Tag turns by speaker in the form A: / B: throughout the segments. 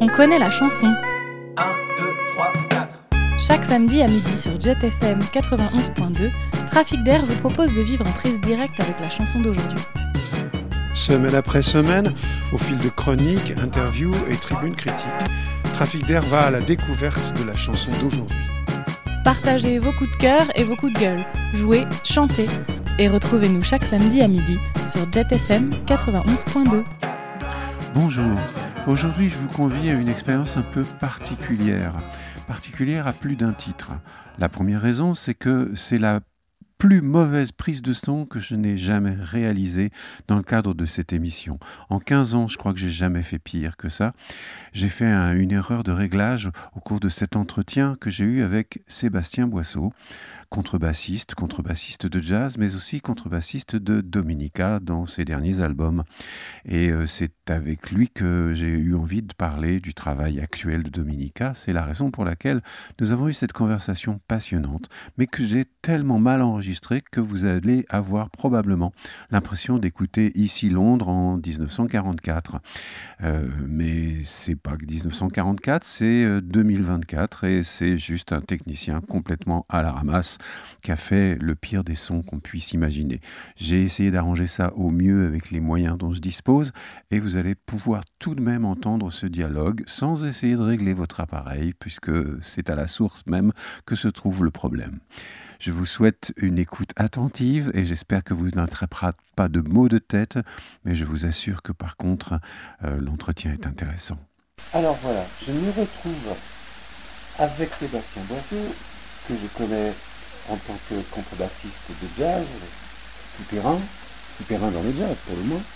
A: On connaît la chanson.
B: 1, 2, 3, 4.
A: Chaque samedi à midi sur Jet FM 91.2, Trafic d'air vous propose de vivre en prise directe avec la chanson d'aujourd'hui.
C: Semaine après semaine, au fil de chroniques, interviews et tribunes critiques, Trafic d'air va à la découverte de la chanson d'aujourd'hui.
A: Partagez vos coups de cœur et vos coups de gueule. Jouez, chantez et retrouvez-nous chaque samedi à midi sur Jet FM 91.2.
D: Bonjour, aujourd'hui je vous convie à une expérience un peu particulière à plus d'un titre. La première raison, c'est que c'est la plus mauvaise prise de son que je n'ai jamais réalisée dans le cadre de cette émission. En 15 ans, je crois que j'ai jamais fait pire que ça. J'ai fait une erreur de réglage au cours de cet entretien que j'ai eu avec Sébastien Boisseau, contrebassiste de jazz, mais aussi contrebassiste de Dominica dans ses derniers albums. Et c'est avec lui que j'ai eu envie de parler du travail actuel de Dominica. C'est la raison pour laquelle nous avons eu cette conversation passionnante, mais que j'ai tellement mal enregistrée que vous allez avoir probablement l'impression d'écouter Ici Londres en 1944. Mais c'est pas que 1944, c'est 2024 et c'est juste un technicien complètement à la ramasse qui a fait le pire des sons qu'on puisse imaginer. J'ai essayé d'arranger ça au mieux avec les moyens dont je dispose et vous allez pouvoir tout de même entendre ce dialogue sans essayer de régler votre appareil puisque c'est à la source même que se trouve le problème. Je vous souhaite une écoute attentive et j'espère que vous n'attraperez pas de maux de tête, mais je vous assure que par contre, l'entretien est intéressant.
E: Alors voilà, je me retrouve avec Sébastien Boisseau, que je connais en tant que contrebassiste de jazz, tout terrain dans le jazz pour le moins.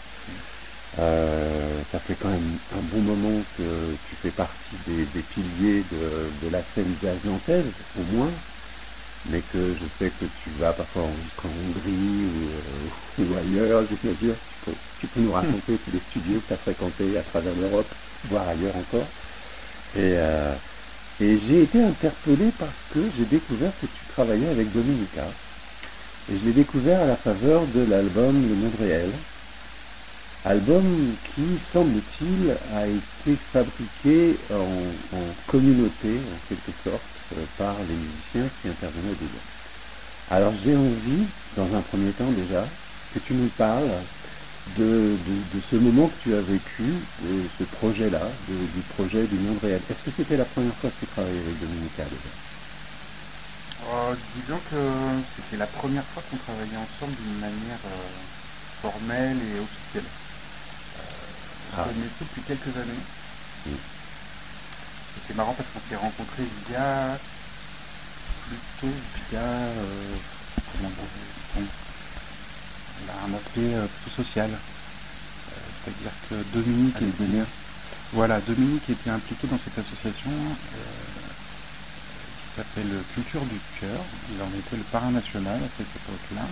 E: Ça fait quand même un bon moment que tu fais partie des piliers de la scène jazz nantaise, au moins, mais que je sais que tu vas parfois enregistrer en Hongrie ou ailleurs, je veux dire, tu peux nous raconter tous les studios que tu as fréquentés à travers l'Europe, voire ailleurs encore. Et j'ai été interpellé parce que j'ai découvert que tu travaillais avec Dominica. Et je l'ai découvert à la faveur de l'album Le Monde Réel. Album qui, semble-t-il, a été fabriqué en communauté, en quelque sorte, par les musiciens qui intervenaient dedans. Alors j'ai envie, dans un premier temps déjà, que tu nous parles de ce moment que tu as vécu, de ce projet-là, du projet du Monde Réel. Est-ce que c'était la première fois que tu travaillais avec Dominica déjà ?
F: Disons que c'était la première fois qu'on travaillait ensemble d'une manière formelle et officielle. Je connaissais depuis quelques années. Et c'est marrant parce qu'on s'est rencontrés via un aspect plutôt social. C'est-à-dire que Dominique était impliqué dans cette association qui s'appelle Culture du Cœur. Il en était le parrain national à cette époque-là.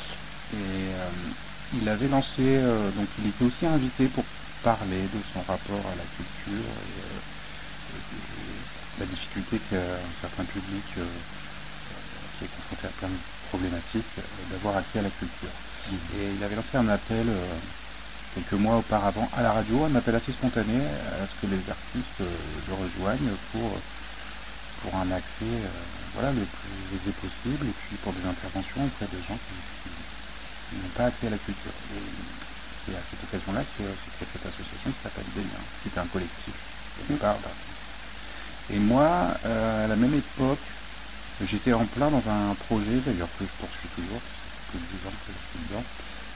F: Et il avait lancé, donc il était aussi invité pour parler de son rapport à la culture et la difficulté qu'un certain public qui est confronté à plein de problématiques d'avoir accès à la culture. Et il avait lancé un appel quelques mois auparavant à la radio, un appel assez spontané à ce que les artistes le rejoignent pour un accès le plus aisé possible et puis pour des interventions auprès des gens qui n'ont pas accès à la culture. Et c'est à cette occasion-là que s'est créée cette association qui s'appelle Des Liens, qui est un collectif de départ d'artistes. Et moi, à la même époque, j'étais en plein dans un projet, d'ailleurs que je poursuis toujours, plus de 10 ans que je suis dedans,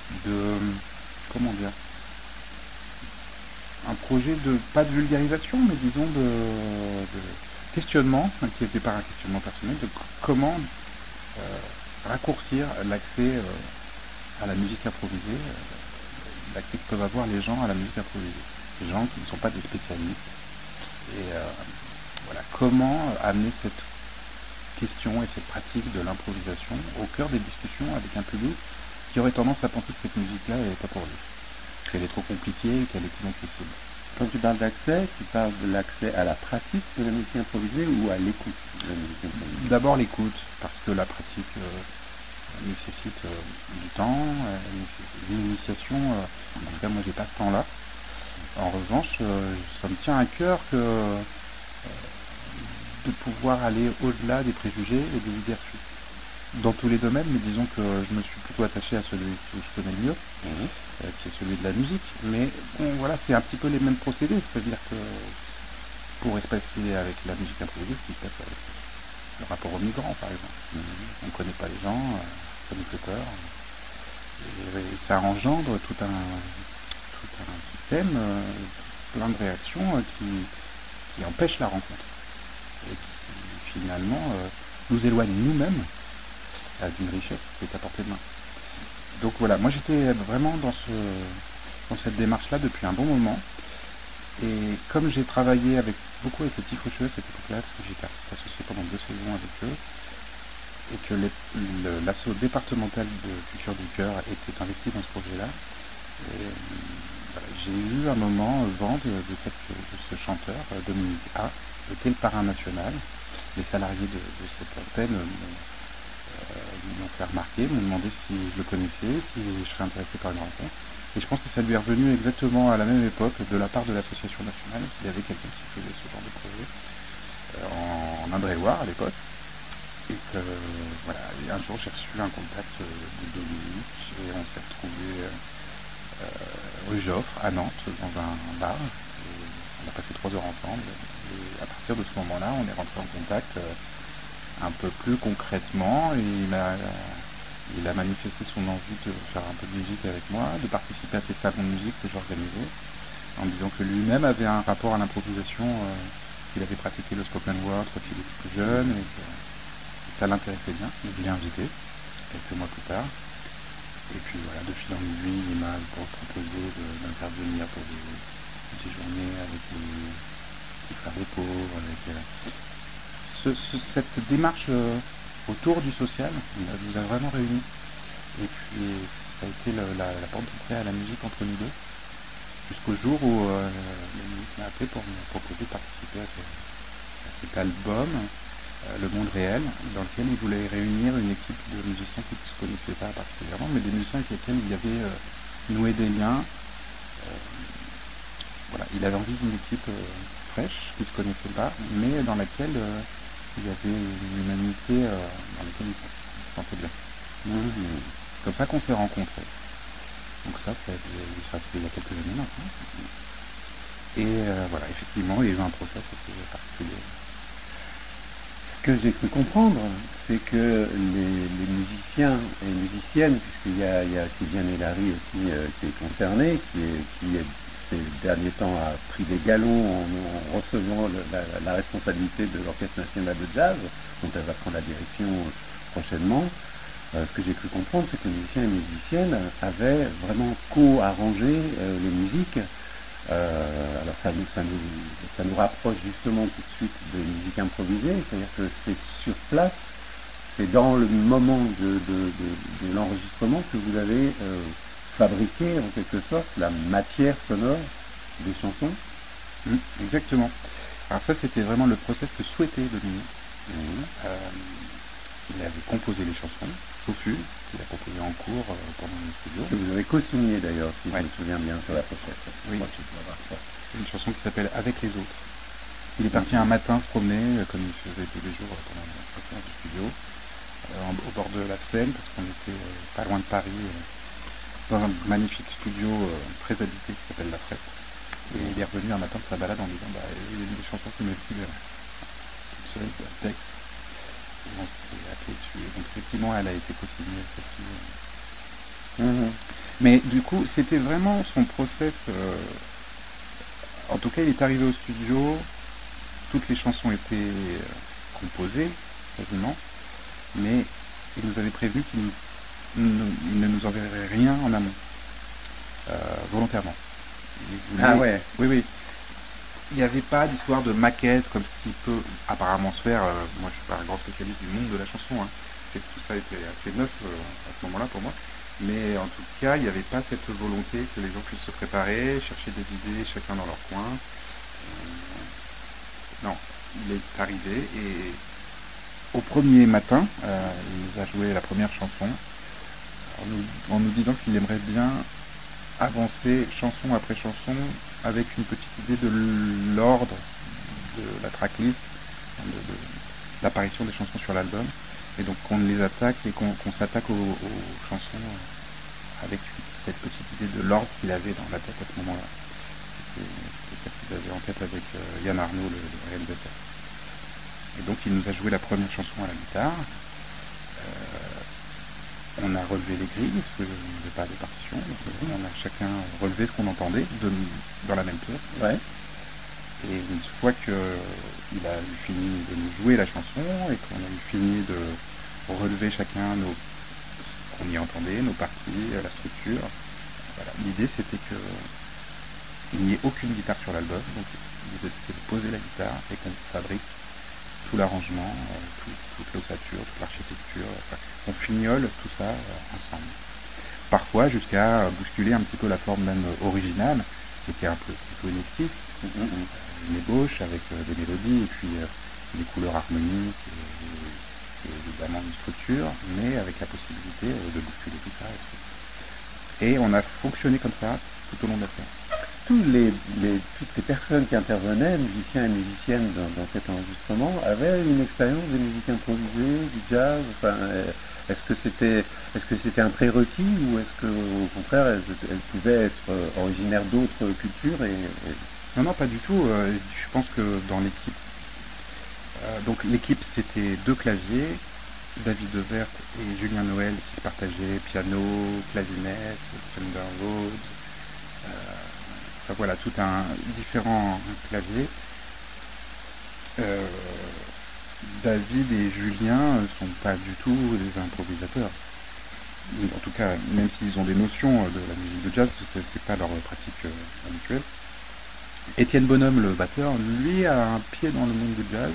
F: un projet pas de vulgarisation, mais disons de questionnement, qui n'était pas un questionnement personnel, de comment raccourcir l'accès à la musique improvisée, l'accès que peuvent avoir les gens à la musique improvisée, les gens qui ne sont pas des spécialistes. Et comment amener cette question et cette pratique de l'improvisation au cœur des discussions avec un public qui aurait tendance à penser que cette musique-là n'est pas pour lui, qu'elle est trop compliquée et qu'elle est inaccessible.
E: Quand tu parles d'accès, tu parles de l'accès à la pratique de la musique improvisée ou à l'écoute de la musique improvisée ?
F: D'abord l'écoute, parce que la pratique nécessite du temps, une initiation. En tout cas, moi, j'ai pas ce temps-là. En revanche, ça me tient à cœur de pouvoir aller au-delà des préjugés et des idées reçues. Dans tous les domaines, mais disons que je me suis plutôt attaché à celui que je connais le mieux, qui est celui de la musique. Mais bon, voilà, c'est un petit peu les mêmes procédés, c'est-à-dire que pour espacer avec la musique improvisée, ce qui se passe avec le rapport aux migrants, par exemple. On ne connaît pas les gens, ça nous fait peur. Et ça engendre tout un système, plein de réactions qui empêchent la rencontre. Et qui finalement nous éloignent nous-mêmes d'une richesse qui est à portée de main. Donc voilà, moi j'étais vraiment dans cette démarche-là depuis un bon moment. Et comme j'ai travaillé beaucoup avec les petits faucheux à cette époque-là, parce que j'étais associé pendant 2 saisons avec eux, et que l'asso départemental de Culture du Cœur était investi dans ce projet-là, voilà, j'ai eu un moment vent de ce chanteur, Dominique A, qui était le parrain national. Les salariés de cette antenne m'ont fait remarquer, m'ont demandé si je le connaissais, si je serais intéressé par une rencontre. Et je pense que ça lui est revenu exactement à la même époque de la part de l'association nationale, qu'il y avait quelqu'un qui faisait ce genre de projet en Indre-et-Loire à l'époque. Et que voilà, et un jour j'ai reçu un contact de Dominique et on s'est retrouvé rue Joffre à Nantes dans un bar. Et on a passé 3 heures ensemble. Et à partir de ce moment-là, on est rentré en contact un peu plus concrètement. Et il a manifesté son envie de faire un peu de musique avec moi, de participer à ces salons de musique que j'organisais, en me disant que lui-même avait un rapport à l'improvisation, qu'il avait pratiqué le spoken word quand il était plus jeune, et que ça l'intéressait bien. Je l'ai invité quelques mois plus tard. Et puis voilà, de fil en aiguille, il m'a proposé d'intervenir pour des journées avec les frères des pauvres, avec cette démarche autour du social, nous a vraiment réunis. Et puis ça a été la porte d'entrée à la musique entre nous deux, jusqu'au jour où la musique m'a appelé pour me proposer de participer à cet album, Le Monde Réel, dans lequel il voulait réunir une équipe de musiciens qui ne se connaissaient pas particulièrement, mais des musiciens avec lesquels il y avait noué des liens. Voilà, il avait envie d'une équipe fraîche, qui ne se connaissait pas, mais dans laquelle il y avait une humanité dans laquelle il se sentait bien. Comme ça qu'on s'est rencontrés. Donc ça fait il y a quelques années maintenant. Et voilà, effectivement, il y a eu un process assez particulier.
E: Ce que j'ai cru comprendre, c'est que les musiciens et musiciennes, puisqu'il y a Sylviane Hélary aussi qui est concernée, qui ces derniers temps a pris des galons en recevant la responsabilité de l'Orchestre National de Jazz, dont elle va prendre la direction prochainement. Ce que j'ai cru comprendre, c'est que les musiciens et musiciennes avaient vraiment co-arrangé les musiques. Alors ça nous rapproche justement tout de suite de musique improvisée, c'est-à-dire que c'est sur place, c'est dans le moment de l'enregistrement que vous avez fabriqué en quelque sorte la matière sonore des chansons.
F: Exactement. Alors ça, c'était vraiment le process que souhaitait Dominique. Il avait composé les chansons, sauf une, qu'il a proposé en cours pendant le studio.
E: Que vous avez co-signé d'ailleurs, si je me souviens bien, sur la pochette.
F: Oui, une chanson qui s'appelle Avec les autres. Il est parti un matin se promener, comme il faisait tous les jours pendant la séance du studio, au bord de la Seine, parce qu'on était pas loin de Paris, dans un magnifique studio très habité qui s'appelle La Frette. Et il est revenu un matin de sa balade en disant il y a des chansons qui me viennent toute seule, un texte. Et on s'est appelé dessus. Donc effectivement, elle a été co-signée celle-ci. Mais du coup, c'était vraiment son process. En tout cas, il est arrivé au studio, toutes les chansons étaient composées, quasiment, mais il nous avait prévenu qu'il ne nous enverrait rien en amont, volontairement.
E: Ouais.
F: Oui. Il n'y avait pas d'histoire de maquette comme ce qui peut apparemment se faire. Moi, je ne suis pas un grand spécialiste du monde de la chanson. Tout ça était assez neuf à ce moment-là pour moi. Mais en tout cas, il n'y avait pas cette volonté que les gens puissent se préparer, chercher des idées chacun dans leur coin. Non, il est arrivé et au premier matin, il nous a joué la première chanson en nous disant qu'il aimerait bien avancer chanson après chanson avec une petite idée de l'ordre de la tracklist, de l'apparition des chansons sur l'album, et donc qu'on les attaque et qu'on s'attaque aux chansons avec cette petite idée de l'ordre qu'il avait dans la tête à ce moment-là. C'était ce qu'il avait en tête avec Yann Arnaud, le réalisateur. Et donc il nous a joué la première chanson à la guitare. On a relevé les grilles, parce qu'il n'y avait pas de partition. On a chacun relevé ce qu'on entendait dans la même pièce. Ouais. Et une fois qu'il a eu fini de nous jouer la chanson et qu'on a eu fini de relever chacun ce qu'on y entendait, nos parties, la structure, voilà. L'idée c'était qu'il n'y ait aucune guitare sur l'album. Donc l'idée c'était de poser la guitare et qu'on fabrique tout l'arrangement, toute l'ossature, toute l'architecture, on fignole tout ça ensemble. Parfois jusqu'à bousculer un petit peu la forme même originale, qui était un peu plutôt une esquisse, une ébauche avec des mélodies et puis des couleurs harmoniques et évidemment une structure, mais avec la possibilité de bousculer tout ça. Et on a fonctionné comme ça tout au long de la scène.
E: Toutes les personnes qui intervenaient, musiciens et musiciennes dans cet enregistrement, avaient une expérience de musique improvisée, du jazz. Enfin, est-ce que c'était un prérequis ou est-ce qu'au contraire elles pouvaient être originaires d'autres cultures
F: Non, pas du tout. Je pense que dans l'équipe, donc l'équipe c'était 2 claviers, David Devert et Julien Noël qui partageaient piano, clavinette, Thunder Rhodes. Voilà, tout un différent clavier. David et Julien ne sont pas du tout des improvisateurs. En tout cas, même s'ils ont des notions de la musique de jazz, c'est pas leur pratique habituelle. Étienne Bonhomme, le batteur, lui a un pied dans le monde du jazz.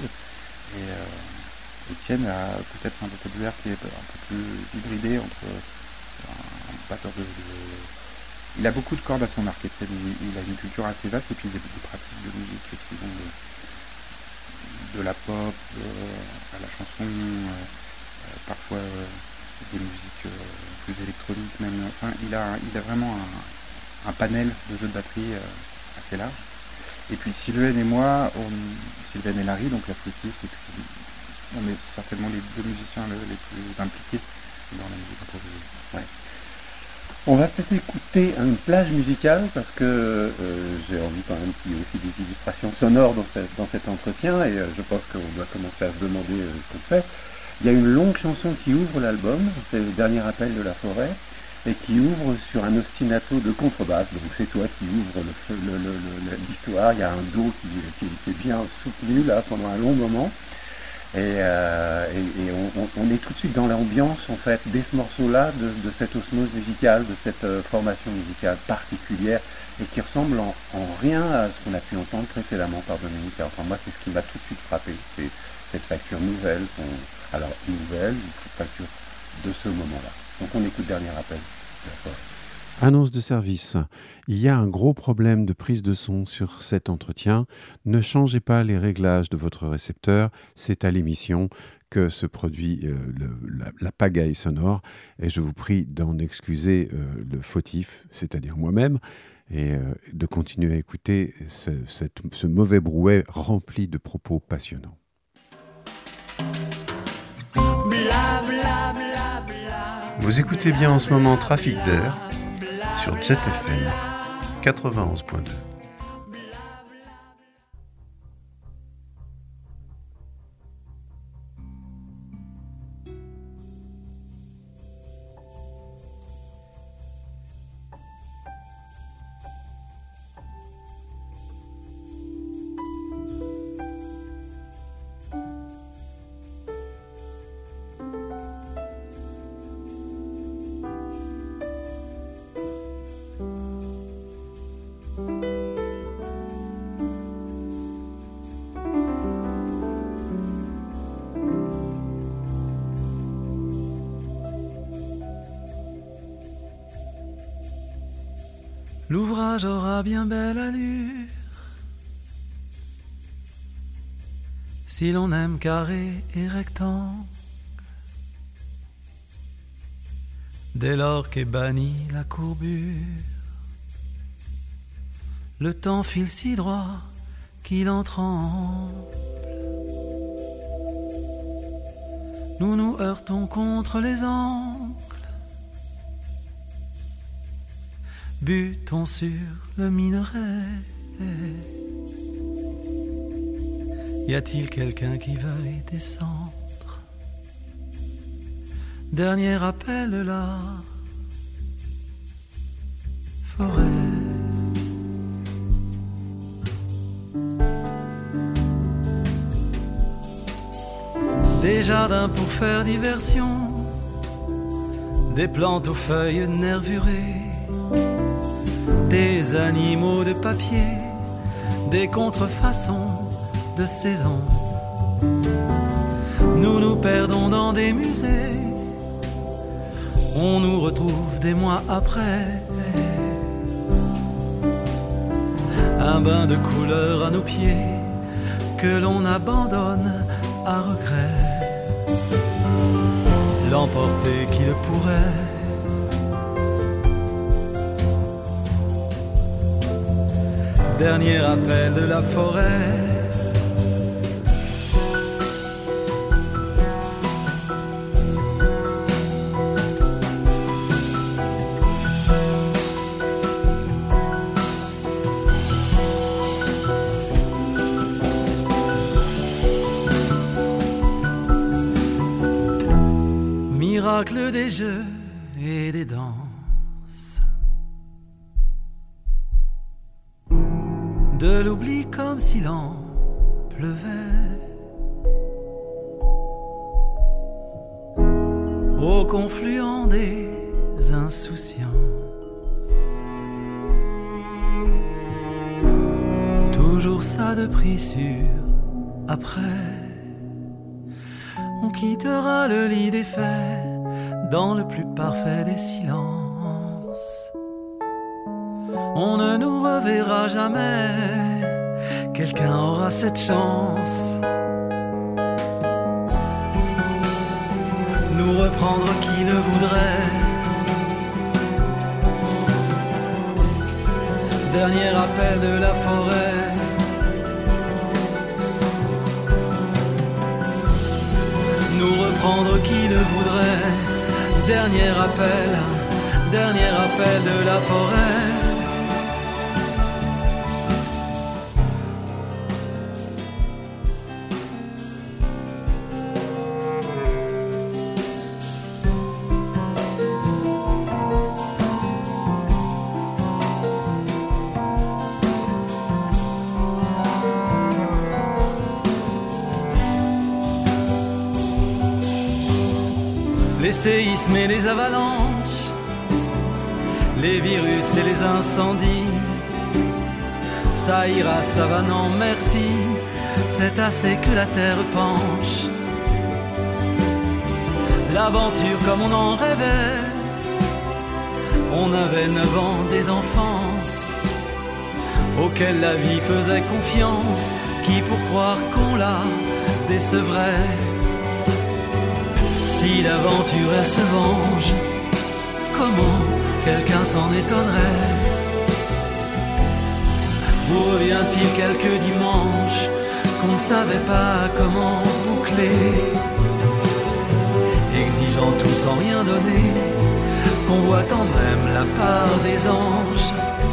F: Et Étienne a peut-être un vocabulaire qui est un peu plus hybridé entre un batteur Il a beaucoup de cordes à son arc, Étienne. Il a une culture assez vaste et puis des pratiques de musique qui vont de la pop à la chanson, parfois des musiques plus électroniques même. Enfin, il a vraiment un panel de jeux de batterie assez large. Et puis Sylvain et moi, Sylvain et Larry, donc la flûtiste, et puis on est certainement les 2 musiciens les plus impliqués dans la musique improvisée. Ouais.
E: On va peut-être écouter une plage musicale parce que j'ai envie quand même qu'il y ait aussi des illustrations sonores dans cet entretien et je pense qu'on doit commencer à se demander ce qu'on fait. Il y a une longue chanson qui ouvre l'album, c'est le dernier appel de la forêt, et qui ouvre sur un ostinato de contrebasse. Donc c'est toi qui ouvre l'histoire. Il y a un do qui est bien soutenu là pendant un long moment. Et on est tout de suite dans l'ambiance en fait dès ce morceau-là de cette osmose musicale, de cette formation musicale particulière et qui ressemble en rien à ce qu'on a pu entendre précédemment par Dominique. Enfin moi c'est ce qui m'a tout de suite frappé, c'est cette facture nouvelle, alors nouvelle, une facture de ce moment-là. Donc on écoute dernier appel.
D: Annonce de service. Il y a un gros problème de prise de son sur cet entretien. Ne changez pas les réglages de votre récepteur. C'est à l'émission que se produit la pagaille sonore. Et je vous prie d'en excuser le fautif, c'est-à-dire moi-même, et de continuer à écouter ce mauvais brouet rempli de propos passionnants. Vous écoutez bien en ce moment Trafic d'air sur Jet FM 91.2.
G: L'ouvrage aura bien belle allure si l'on aime carré et rectangle. Dès lors qu'est bannie la courbure, Le temps file si droit qu'il en tremble. Nous nous heurtons contre les ancles. Butons sur le minerai. Y a-t-il quelqu'un qui veuille descendre? Dernier appel de la forêt. Des jardins pour faire diversion, des plantes aux feuilles nervurées, des animaux de papier, des contrefaçons de saison. Nous nous perdons dans des musées, on nous retrouve des mois après. Un bain de couleur à nos pieds que l'on abandonne à regret. L'emporter qui le pourrait. Dernier appel de la forêt. Miracle des jeux et des danses, de l'oubli comme s'il en pleuvait, au confluent des insouciances. Toujours ça de prix sûr, après on quittera le lit des faits dans le plus parfait des silences. On ne nous reverra jamais, quelqu'un aura cette chance. Nous reprendre qui le voudrait. Dernier appel de la forêt. Nous reprendre qui le voudrait. Dernier appel de la forêt. Les séismes et les avalanches, les virus et les incendies, ça ira, ça va, non merci, c'est assez que la terre penche. L'aventure comme on en rêvait, on avait 9 ans, des enfances, auxquelles la vie faisait confiance, qui pour croire qu'on la décevrait. Si l'aventure elle se venge, comment quelqu'un s'en étonnerait? Vous revient-il quelques dimanches qu'on ne savait pas comment boucler, exigeant tout sans rien donner, convoitant même la part des anges?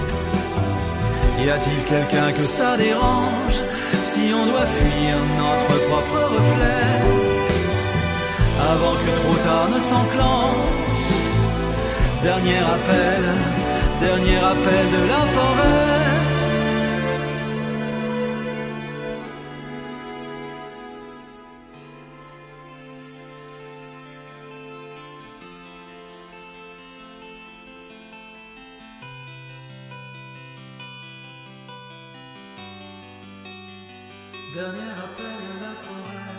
G: Y a-t-il quelqu'un que ça dérange si on doit fuir notre propre reflet avant que trop tard ne s'enclenche? Dernier appel de la forêt. Dernier appel de la forêt.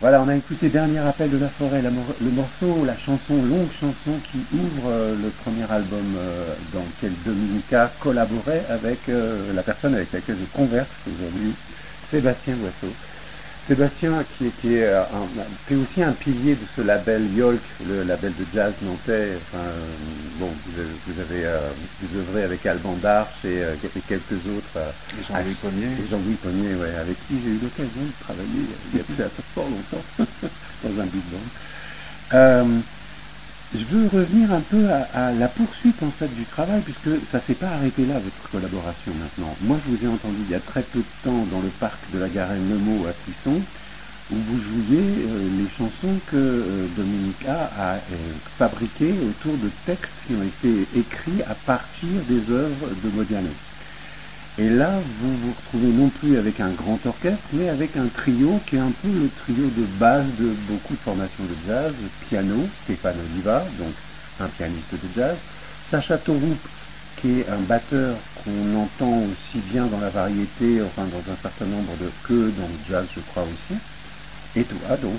E: Voilà, on a écouté Dernier appel de la forêt, le morceau, la chanson, longue chanson qui ouvre le premier album dans lequel Dominica collaborait avec la personne avec laquelle je converse aujourd'hui, Sébastien Boisseau. Sébastien qui est aussi un pilier de ce label Yolk, le label de jazz nantais. Enfin, vous œuvrez avec Alban Darche et quelques autres.
F: Et Jean-Louis Pommier.
E: Et Jean-Louis Pommier, ouais, avec qui j'ai eu l'occasion de travailler il y a fort longtemps dans un big band. Je veux revenir un peu à la poursuite en fait du travail, puisque ça s'est pas arrêté là, votre collaboration maintenant. Moi, je vous ai entendu il y a très peu de temps dans le parc de la Garenne Nemo à Clisson, où vous jouiez les chansons que Dominica a fabriquées autour de textes qui ont été écrits à partir des œuvres de Modiano. Et là, vous vous retrouvez non plus avec un grand orchestre, mais avec un trio qui est un peu le trio de base de beaucoup de formations de jazz. Piano, Stéphane Oliva, donc un pianiste de jazz. Sacha Toroup, qui est un batteur qu'on entend aussi bien dans la variété, enfin dans un certain nombre de que dans le jazz, je crois aussi. Et toi, donc,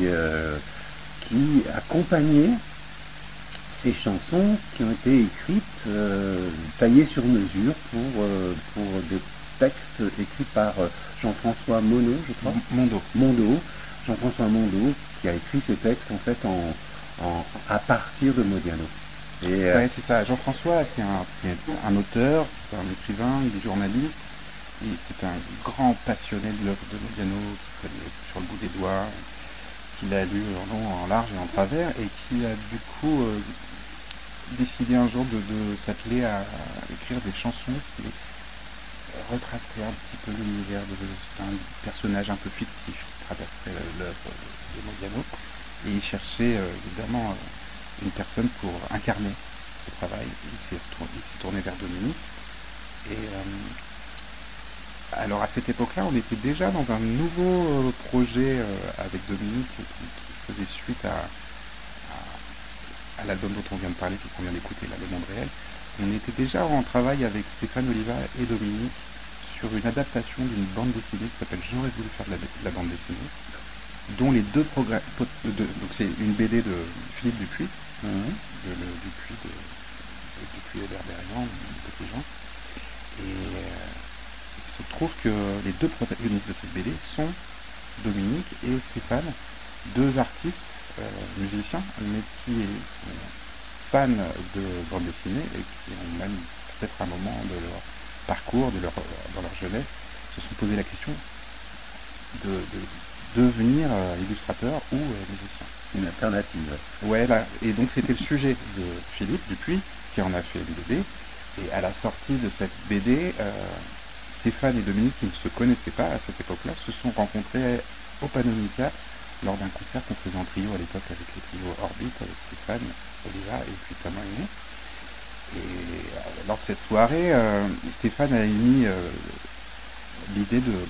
E: qui accompagnait ces chansons qui ont été écrites, taillées sur mesure pour des textes écrits par Jean-François Monod, je crois. Monod. Jean-François Monod, qui a écrit ces textes en fait à partir de Modiano.
F: Ouais, c'est ça. Jean-François, c'est un auteur, c'est un écrivain, il est journaliste, et c'est un grand passionné de l'œuvre de Modiano, qui connaît sur le bout des doigts, qu'il a lu en long, en large et en travers, et qui a du coup décidé un jour de s'atteler à écrire des chansons qui retraceraient un petit peu l'univers d'un personnage un peu fictif qui traverserait l'œuvre de Modiano. Et il cherchait évidemment une personne pour incarner ce travail. Il s'est tourné vers Dominique. Et alors à cette époque-là, on était déjà dans un nouveau projet avec Dominique qui faisait suite à l'album dont on vient de parler, qu'on vient d'écouter, là, Le Monde Réel. On était déjà en travail avec Stéphane Oliva et Dominique sur une adaptation d'une bande dessinée qui s'appelle J'aurais voulu faire de la bande dessinée, dont les deux programmes. Donc c'est une BD de Philippe Dupuis, Dupuis et Berberian, Petit Jean. Et il se trouve que les deux protagonistes de cette BD sont Dominique et Stéphane, deux artistes, musiciens, mais qui sont fans de bande dessinée et qui ont même peut-être à un moment de leur parcours, dans leur jeunesse, se sont posé la question de devenir illustrateur ou musicien.
E: Une alternative.
F: Ouais, là, et donc c'était le sujet de Philippe Dupuis qui en a fait une BD. Et à la sortie de cette BD, Stéphane et Dominique, qui ne se connaissaient pas à cette époque-là, se sont rencontrés au Panonica lors d'un concert qu'on faisait en trio à l'époque avec le trio Orbit, avec Stéphane, Oliva et puis Thomas Aimé. Et lors de cette soirée, Stéphane a émis l'idée de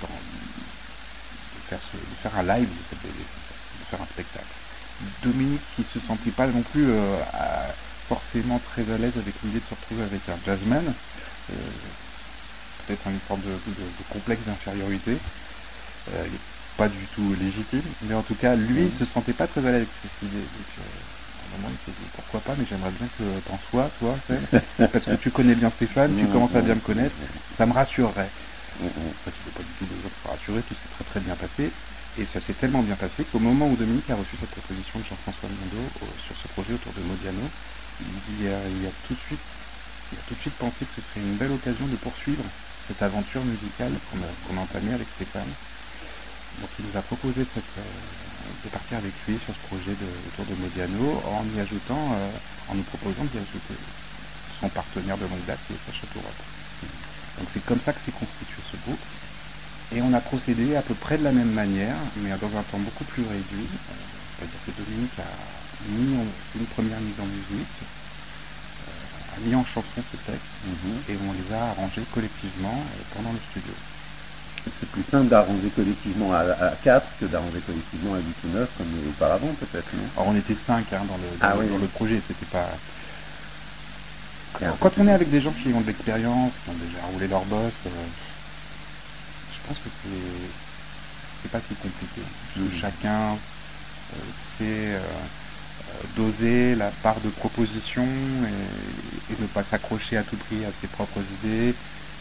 F: faire un live de cette BD, de faire un spectacle. Dominique, qui se sentait pas non plus forcément très à l'aise avec l'idée de se retrouver avec un jazzman, peut-être une forme de complexe d'infériorité, pas du tout légitime, mais en tout cas, lui, il se sentait pas très à l'aise avec cette idée. Donc, à un moment, il s'est dit, pourquoi pas, mais j'aimerais bien que t'en sois, toi, parce que tu connais bien Stéphane, tu commences à bien me connaître, ça me rassurerait. En fait, il n'y a pas du tout besoin de se rassurer, tout s'est très très bien passé. Et ça s'est tellement bien passé qu'au moment où Dominique a reçu cette proposition de Jean-François Monod sur ce projet autour de Modiano, il a tout de suite pensé que ce serait une belle occasion de poursuivre cette aventure musicale qu'on a entamée avec Stéphane. Donc il nous a proposé de partir avec lui sur ce projet autour de Modiano en nous proposant d'y ajouter son partenaire de longue date qui est Sacha Toroup. Donc c'est comme ça que s'est constitué ce groupe. Et on a procédé à peu près de la même manière, mais dans un temps beaucoup plus réduit. C'est-à-dire que Dominique a mis une première mise en musique, a mis en chanson ce texte, et on les a arrangés collectivement pendant le studio.
E: C'est plus simple d'arranger collectivement à 4 que d'arranger collectivement à 8 ou 9, comme auparavant peut-être, non?
F: Alors on était 5 dans le projet, c'était pas...
E: Alors,
F: quand on est avec des gens qui ont de l'expérience, qui ont déjà roulé leur boss, je pense que c'est pas si compliqué. Chacun sait doser la part de proposition et ne pas s'accrocher à tout prix à ses propres idées.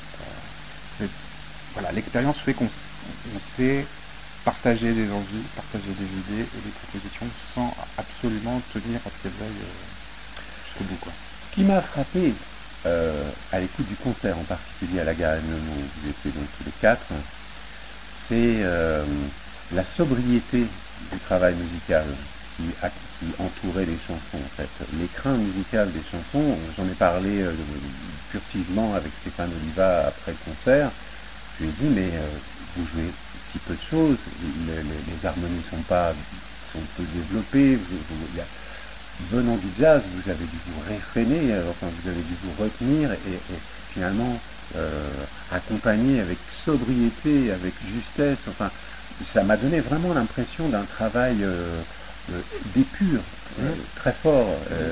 F: Voilà, l'expérience fait qu'on sait partager des envies, partager des idées et des propositions sans absolument tenir à ce qu'elles aillent jusqu'au bout, quoi.
E: Ce qui m'a frappé à l'écoute du concert, en particulier à la Garenne, où vous étiez donc tous les quatre, c'est la sobriété du travail musical qui entourait les chansons, en fait. L'écrin musical des chansons, j'en ai parlé furtivement avec Stéphane Oliva après le concert. Je lui ai dit, mais vous jouez si peu de choses, les harmonies sont peu développées, venant du jazz, vous avez dû vous réfréner, vous avez dû vous retenir et finalement accompagner avec sobriété, avec justesse, ça m'a donné vraiment l'impression d'un travail d'épure, très fort,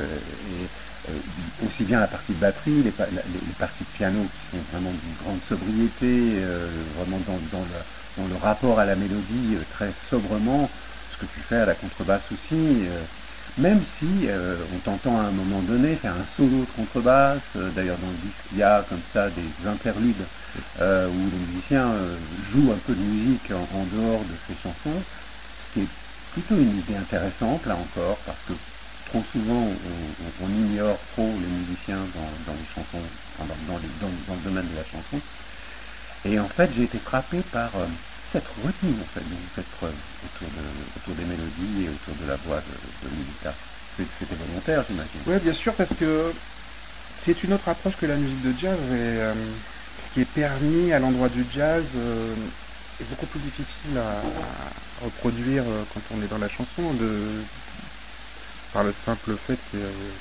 E: aussi bien la partie de batterie, les parties de piano qui sont vraiment d'une grande sobriété, vraiment dans le rapport à la mélodie, très sobrement, ce que tu fais à la contrebasse aussi, même si on t'entend à un moment donné faire un solo de contrebasse, d'ailleurs dans le disque il y a comme ça des interludes où les musiciens jouent un peu de musique en dehors de ces chansons, ce qui est plutôt une idée intéressante là encore, parce que trop souvent on ignore trop les musiciens dans les chansons, dans le domaine de la chanson. Et en fait j'ai été frappé par cette retenue en fait, dont vous faites preuve autour des mélodies et autour de la voix de Milita. C'était volontaire, j'imagine.
F: Oui, bien sûr, parce que c'est une autre approche que la musique de jazz, et ce qui est permis à l'endroit du jazz est beaucoup plus difficile à reproduire quand on est dans la chanson, par le simple fait que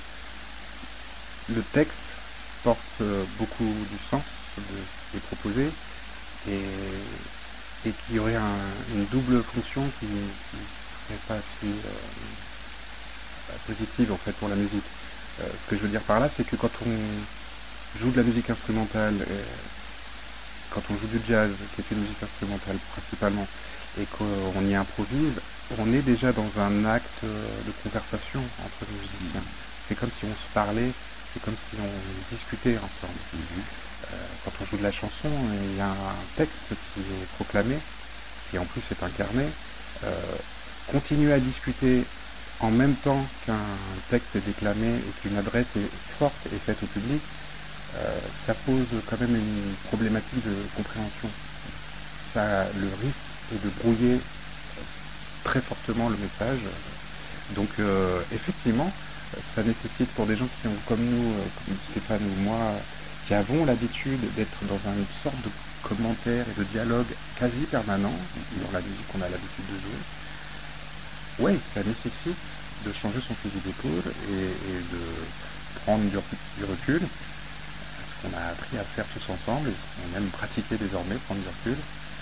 F: le texte porte beaucoup du sens de ce qui est proposé, et qu'il y aurait une double fonction qui ne serait pas assez positive en fait pour la musique. Ce que je veux dire par là, c'est que quand on joue de la musique instrumentale, quand on joue du jazz, qui est une musique instrumentale principalement, et qu'on y improvise, on est déjà dans un acte de conversation entre les musiciens. C'est comme si on se parlait, c'est comme si on discutait ensemble. Quand on joue de la chanson, il y a un texte qui est proclamé, qui en plus est incarné. Continuer à discuter en même temps qu'un texte est déclamé et qu'une adresse est forte et faite au public, ça pose quand même une problématique de compréhension. Le risque est de brouiller très fortement le message. Donc effectivement, ça nécessite pour des gens qui ont, comme nous, comme Stéphane ou moi, qui avons l'habitude d'être dans une sorte de commentaire et de dialogue quasi permanent dans la musique qu'on a l'habitude de jouer. Oui, ça nécessite de changer son fusil d'épaule et de prendre du recul, ce qu'on a appris à faire tous ensemble, et ce qu'on aime pratiquer désormais, prendre du recul,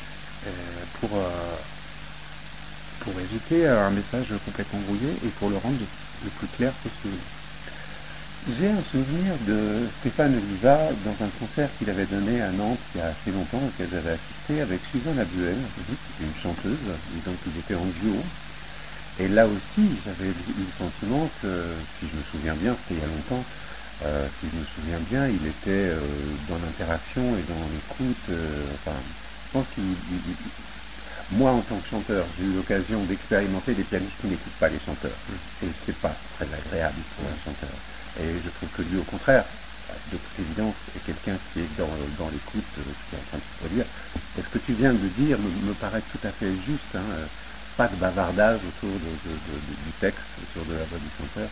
F: pour éviter un message complètement brouillé et pour le rendre le plus clair possible.
E: J'ai un souvenir de Stéphane Oliva dans un concert qu'il avait donné à Nantes il y a assez longtemps, auquel j'avais assisté avec Suzanne Labuelle, une chanteuse, donc ils étaient en duo. Et là aussi, j'avais eu le sentiment que, si je me souviens bien, c'était il y a longtemps, si je me souviens bien, il était dans l'interaction et dans l'écoute. Je pense moi, en tant que chanteur, j'ai eu l'occasion d'expérimenter des pianistes qui n'écoutent pas les chanteurs. Et c'est pas très agréable pour un chanteur. Et je trouve que lui, au contraire, de toute évidence, est quelqu'un qui est dans l'écoute de ce qui est en train de se produire. Et ce que tu viens de dire me paraît tout à fait juste. Pas de bavardage autour du texte, autour de la voix du chanteur.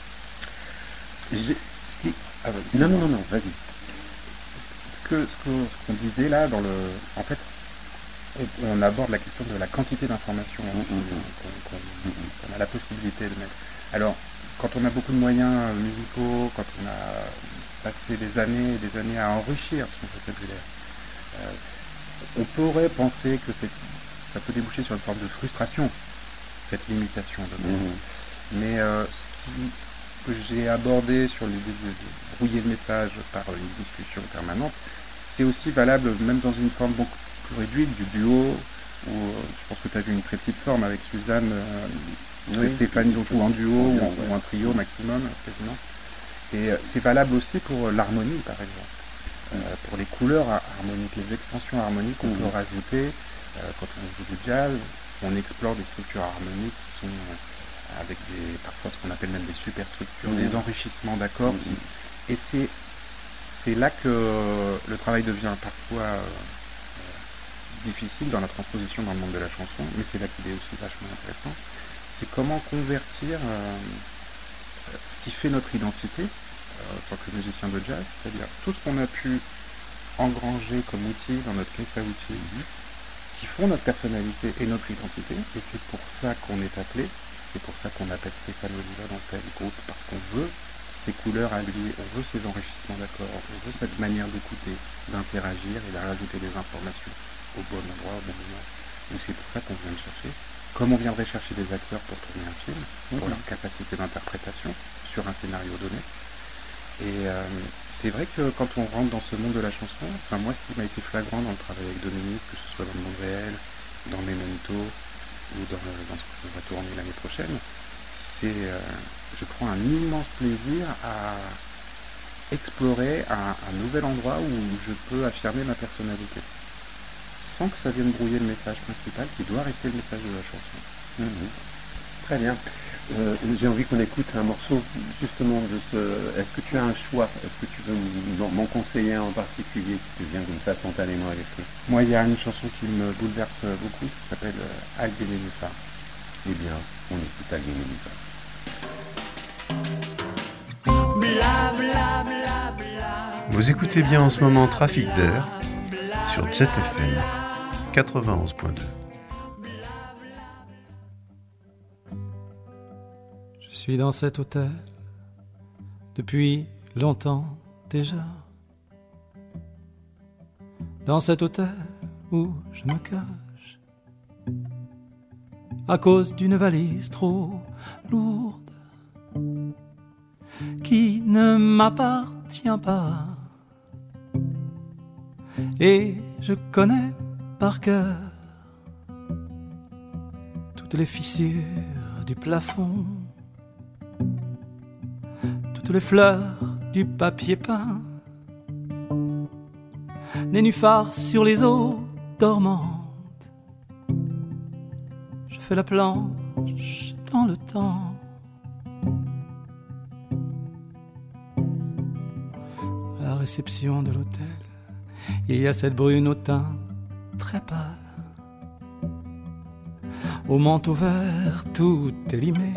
E: Non, vas-y.
F: Ce qu'on disait là, en fait, on aborde la question de la quantité d'informations qu'on a la possibilité de mettre. Alors, quand on a beaucoup de moyens musicaux, quand on a passé des années et des années à enrichir son vocabulaire, on pourrait penser que ça peut déboucher sur une forme de frustration, cette limitation de mots. Mais ce que j'ai abordé sur l'idée de brouiller le message par une discussion permanente, c'est aussi valable même dans une forme beaucoup plus réduite du duo où je pense que tu as vu une très petite forme avec Suzanne et Stéphanie, donc ou en duo ou en trio maximum quasiment. Et c'est valable aussi pour l'harmonie par exemple, pour les couleurs harmoniques, les extensions harmoniques qu'on peut rajouter quand on joue du jazz. On explore des structures harmoniques qui sont avec parfois ce qu'on appelle même des superstructures, des enrichissements d'accords. Et c'est là que le travail devient parfois difficile dans la transposition dans le monde de la chanson, mais c'est là qu'il est aussi vachement intéressant. C'est comment convertir ce qui fait notre identité en tant que musicien de jazz, c'est-à-dire tout ce qu'on a pu engranger comme outils dans notre caisse à outils, qui font notre personnalité et notre identité, et c'est pour ça qu'on est appelé, c'est pour ça qu'on appelle Stéphane Oliva dans tel groupe, parce qu'on veut ces couleurs à lui, on veut ces enrichissements d'accords, on veut cette manière d'écouter, d'interagir et de rajouter des informations au bon endroit, au bon moment. Donc c'est pour ça qu'on vient le chercher, comme on viendrait chercher des acteurs pour tourner un film, pour leur capacité d'interprétation sur un scénario donné. Et c'est vrai que quand on rentre dans ce monde de la chanson, enfin moi ce qui m'a été flagrant dans le travail avec Dominique, que ce soit dans le monde réel, dans Memento ou dans ce qu'on va tourner l'année prochaine, c'est je prends un immense plaisir à explorer un nouvel endroit où je peux affirmer ma personnalité, sans que ça vienne brouiller le message principal qui doit rester le message de la chanson.
E: Très bien. J'ai envie qu'on écoute un morceau justement de ce... Est-ce que tu as un choix? Est-ce que tu veux m'en conseiller un en particulier qui te vient comme ça spontanément à l'esprit?
F: Moi, il y a une chanson qui me bouleverse beaucoup, qui s'appelle Algue et Nénuphar.
E: Eh bien, on écoute Algue et Nénuphar.
C: Vous écoutez bien en ce moment Trafic d'air sur Jet FM 91.2.
H: Je suis dans cet hôtel depuis longtemps déjà. Dans cet hôtel où je me cache à cause d'une valise trop lourde qui ne m'appartient pas. Et je connais par cœur toutes les fissures du plafond, toutes les fleurs du papier peint, nénuphars sur les eaux dormantes. Je fais la planche dans le temps. À la réception de l'hôtel, il y a cette brune au teint très pâle, au manteau vert tout élimé.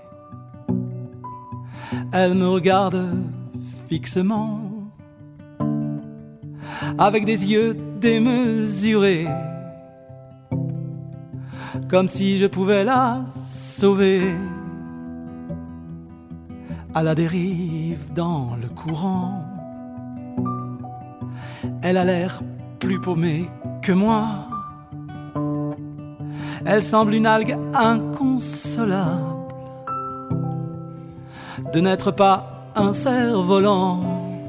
H: Elle me regarde fixement, avec des yeux démesurés, comme si je pouvais la sauver. À la dérive dans le courant, elle a l'air plus paumée que moi. Elle semble une algue inconsolable, de n'être pas un cerf-volant.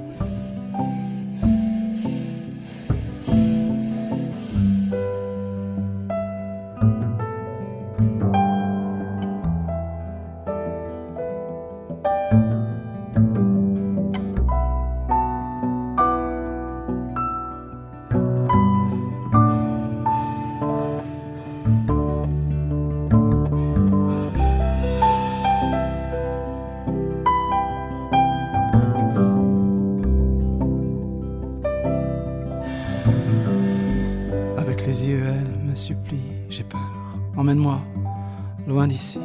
H: J'ai peur, emmène-moi loin d'ici.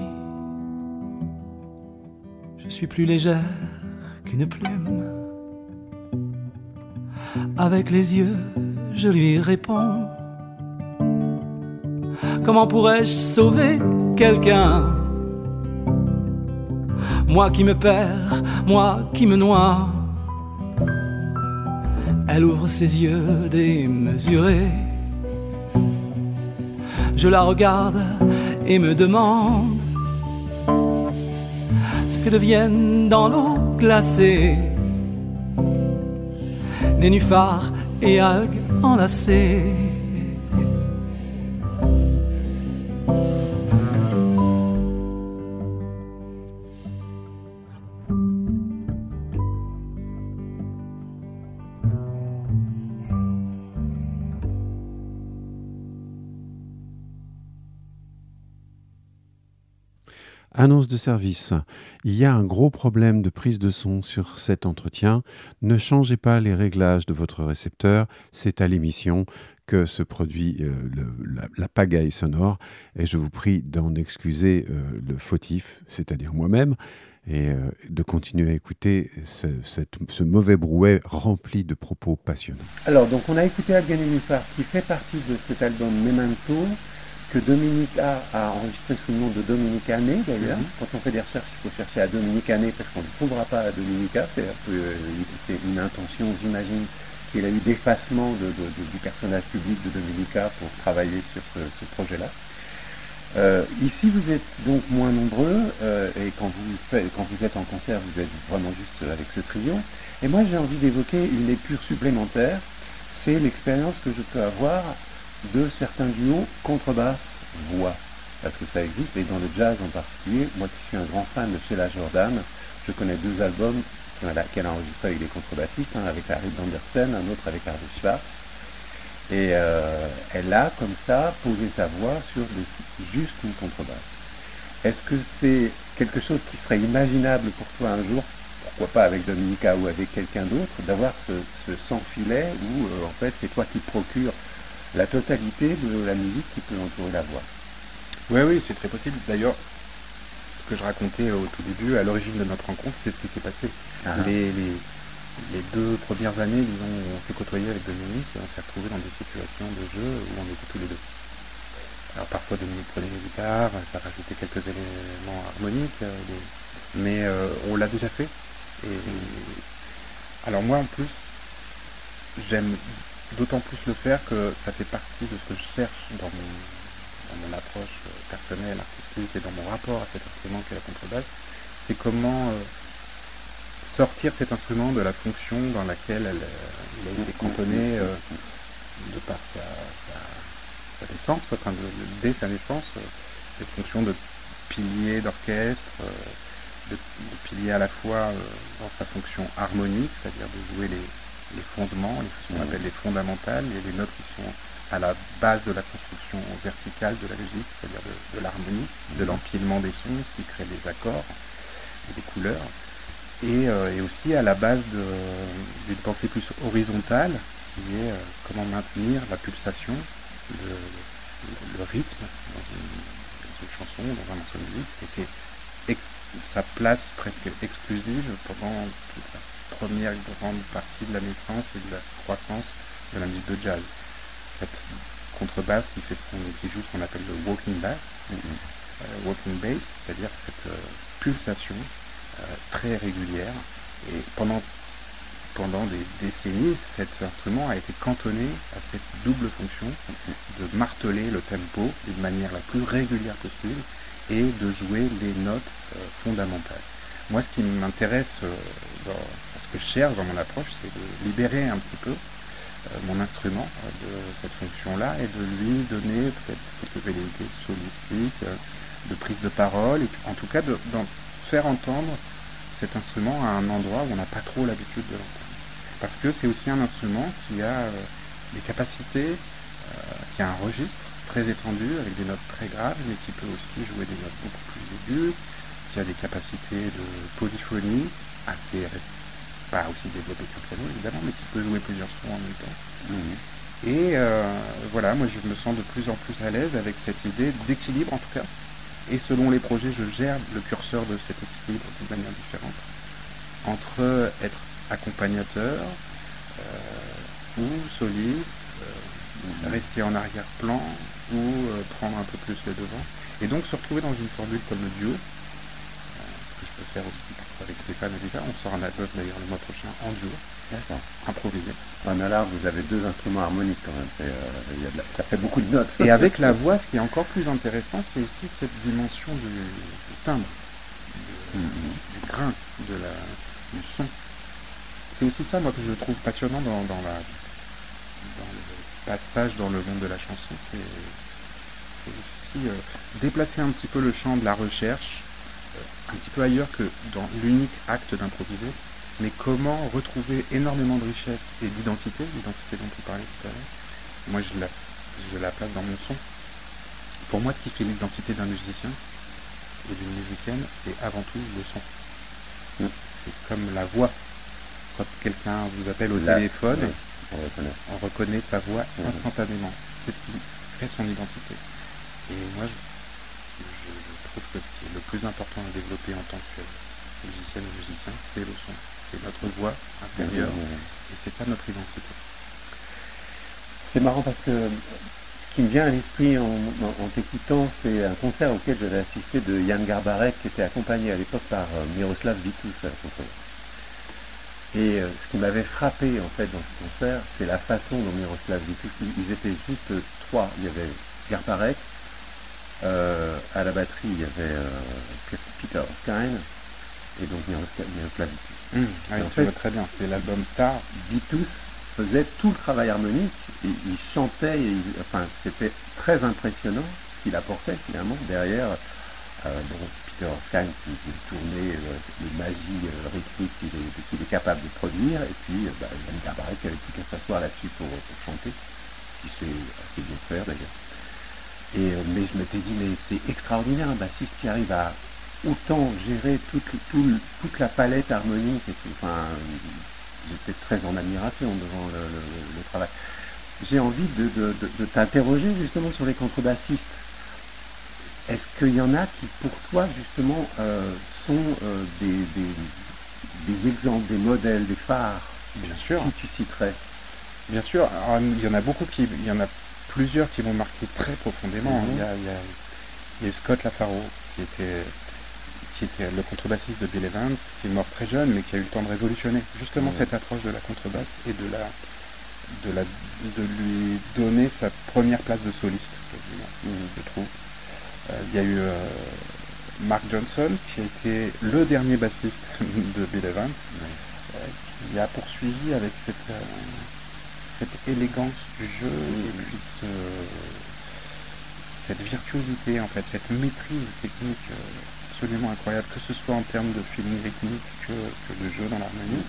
H: Je suis plus légère qu'une plume. Avec les yeux, je lui réponds. Comment pourrais-je sauver quelqu'un? Moi qui me perds, moi qui me noie. Elle ouvre ses yeux démesurés. Je la regarde et me demande ce que deviennent dans l'eau glacée nénuphars et algues enlacées.
D: Annonce de service. Il y a un gros problème de prise de son sur cet entretien. Ne changez pas les réglages de votre récepteur. C'est à l'émission que se produit la pagaille sonore. Et je vous prie d'en excuser le fautif, c'est-à-dire moi-même, et de continuer à écouter ce mauvais brouet rempli de propos passionnants.
E: Alors, donc on a écouté Afghan Nénuphar, qui fait partie de cet album Memento, que Dominica a enregistré sous le nom de Dominica Né, d'ailleurs. Quand on fait des recherches, il faut chercher à Dominica Né, parce qu'on ne trouvera pas à Dominica. C'est une intention, j'imagine, qu'il a eu d'effacement du personnage public de Dominica pour travailler sur ce projet-là. Ici, vous êtes donc moins nombreux, et quand vous êtes en concert, vous êtes vraiment juste avec ce trio. Et moi, j'ai envie d'évoquer une épure supplémentaire, c'est l'expérience que je peux avoir de certains duos contrebasse-voix, parce que ça existe, et dans le jazz en particulier. Moi qui suis un grand fan de Sheila Jordan, je connais 2 albums qu'elle a enregistrés avec des contrebassistes, un avec Harry Andersen, un autre avec Harvey Schwartz. Et elle a comme ça posé sa voix sur juste une contrebasse. Est-ce que c'est quelque chose qui serait imaginable pour toi un jour, pourquoi pas avec Dominica ou avec quelqu'un d'autre, d'avoir ce sans-filet où en fait c'est toi qui procures la totalité de la musique qui peut entourer la voix?
F: Oui, c'est très possible. D'ailleurs, ce que je racontais au tout début, à l'origine de notre rencontre, c'est ce qui s'est passé. Les 2 premières années, disons, on s'est côtoyé avec Dominique et on s'est retrouvés dans des situations de jeu où on était tous les 2. Alors parfois Dominique prenait les guitares, ça rajoutait quelques éléments harmoniques, mais on l'a déjà fait. Et alors moi en plus, j'aime d'autant plus le faire que ça fait partie de ce que je cherche dans mon approche personnelle, artistique et dans mon rapport à cet instrument qu'est la contrebasse. C'est comment sortir cet instrument de la fonction dans laquelle il a été cantonné de par sa naissance, dès sa naissance, cette fonction de pilier d'orchestre, de pilier à la fois dans sa fonction harmonique, c'est-à-dire de jouer les fondements, ce qu'on appelle les fondamentales, et les notes qui sont à la base de la construction verticale de la musique, c'est-à-dire de l'harmonie, de l'empilement des sons, ce qui crée des accords et des couleurs, et aussi à la base d'une pensée plus horizontale, qui est comment maintenir la pulsation, le rythme dans une chanson, dans un morceau de musique, qui est sa place presque exclusive pendant toute la première grande partie de la naissance et de la croissance de la musique de jazz. Cette contrebasse qui joue ce qu'on appelle le walking bass, walking bass, c'est-à-dire cette pulsation très régulière. Et pendant des décennies, cet instrument a été cantonné à cette double fonction de marteler le tempo d'une manière la plus régulière possible et de jouer les notes fondamentales. Moi, ce qui m'intéresse dans ce que je cherche dans mon approche, c'est de libérer un petit peu mon instrument de cette fonction-là et de lui donner peut-être quelques velléités solistiques, de prise de parole, et en tout cas d'en faire entendre cet instrument à un endroit où on n'a pas trop l'habitude de l'entendre. Parce que c'est aussi un instrument qui a des capacités, qui a un registre très étendu avec des notes très graves, mais qui peut aussi jouer des notes beaucoup plus aiguës, qui a des capacités de polyphonie assez pas aussi développées qu'un piano évidemment, mais qui peut jouer plusieurs sons en même temps. Et voilà, moi je me sens de plus en plus à l'aise avec cette idée d'équilibre en tout cas. Et selon les projets, je gère le curseur de cet équilibre d'une manière différente. Entre être accompagnateur ou soliste, rester en arrière-plan ou prendre un peu plus le devant. Et donc se retrouver dans une formule comme le duo, ce que je peux faire aussi parfois avec Stéphane et Lisa. On sort un album d'ailleurs le mois prochain en duo, improvisé.
E: Ouais, mais là, vous avez 2 instruments harmoniques quand même, ça fait beaucoup de notes.
F: Et avec la voix, ce qui est encore plus intéressant, c'est aussi cette dimension du timbre, du grain, du son. C'est aussi ça, moi, que je trouve passionnant dans le passage dans le monde de la chanson. C'est aussi déplacer un petit peu le champ de la recherche, un petit peu ailleurs que dans l'unique acte d'improviser, mais comment retrouver énormément de richesse et d'identité, l'identité dont tu parlais tout à l'heure. Moi, je la place dans mon son. Pour moi, ce qui fait l'identité d'un musicien, et d'une musicienne, c'est avant tout le son. C'est comme la voix. Quand quelqu'un vous appelle au téléphone, on reconnaît sa voix instantanément. C'est ce qui fait son identité. Et moi, je trouve que ce qui est le plus important à développer en tant que musicienne ou musicien, c'est le son. C'est notre voix intérieure. Et c'est ça notre identité.
E: C'est marrant parce que ce qui me vient à l'esprit en t'écoutant, c'est un concert auquel j'avais assisté de Jan Garbarek, qui était accompagné à l'époque par Miroslav Vitous à la contrebasse. Et ce qui m'avait frappé en fait dans ce concert, c'est la façon dont Miroslav Vitous, ils étaient juste trois. Il y avait Garbarek, à la batterie il y avait Peter Erskine et donc Miroslav Vitous.
F: Oui, en fait, très bien, c'est l'album Star.
E: Vitous faisait tout le travail harmonique, et il chantait, c'était très impressionnant ce qu'il apportait finalement derrière. Peter Erskine qui tournait les magies rythmiques qu'il est capable de produire, et puis Jan Garbarek qui avait plus qu'à s'asseoir là-dessus pour chanter, qui sait assez bien faire d'ailleurs. Mais je m'étais dit, mais c'est extraordinaire un bassiste qui arrive à autant gérer toute la palette harmonique et tout. Enfin, j'étais très en admiration devant le travail. J'ai envie de t'interroger justement sur les contrebassistes. Est-ce qu'il y en a qui, pour toi, justement, sont des exemples, des modèles, des phares?
F: Bien sûr.
E: Qui tu citerais?
F: Bien sûr. Alors, il y en a beaucoup il y en a plusieurs qui m'ont marqué très profondément. Il y a eu Scott LaFaro, qui était le contrebassiste de Bill Evans, qui est mort très jeune, mais qui a eu le temps de révolutionner justement cette approche de la contrebasse et de lui donner sa première place de soliste, je trouve. Il y a eu Mark Johnson, qui a été le dernier bassiste de Bill Evans, qui a poursuivi avec cette élégance du jeu et puis cette virtuosité, en fait, cette maîtrise technique absolument incroyable, que ce soit en termes de feeling rythmique que de jeu dans l'harmonie.